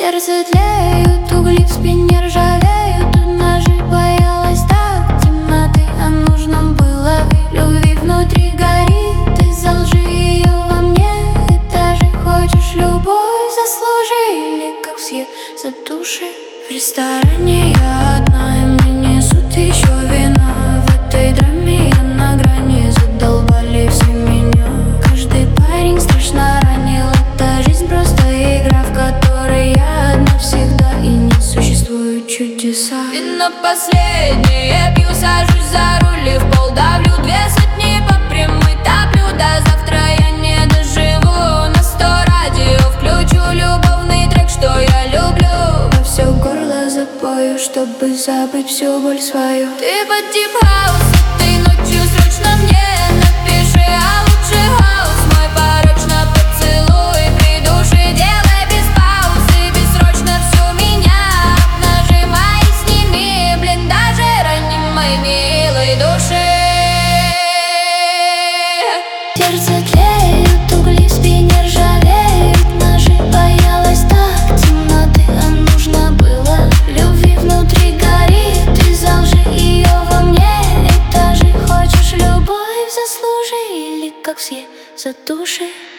сердце тлеют, угли в спине ржавеют. Одна же боялась так темноты, а нужно было любви внутри горит. Из-за лжи ее во мне, ты даже хочешь любовь заслужили, как все за души. В ресторане я одна, и мне несут еще вина. В этой драме я на грани, задолбали все меня. Каждый парень страшно ранил, эта жизнь просто игра, в которой я одна всегда, и не существует чудеса. Вино последнее пью, сажусь за руль и в пол давлю. 2 сотни по прямой топлю, до завтра я не доживу. На 100 радио включу любовный трек, что я люблю. Во все горло запою, чтобы забыть всю боль свою. Ты под дип-хаус этой ночью срочно мне напиши, а лучше хаус мой порочно поцелуй. Придуши, делай без паузы, бессрочно всю меня обнажи, мои сними блиндажи, рани моей милой души. Сердце тлеют, угли в спине ржавеют. Одна же боялась так темноты, а нужно было любви внутри горит. Из-за лжи ее во мне, и даже хочешь любовь заслужили, как все за души.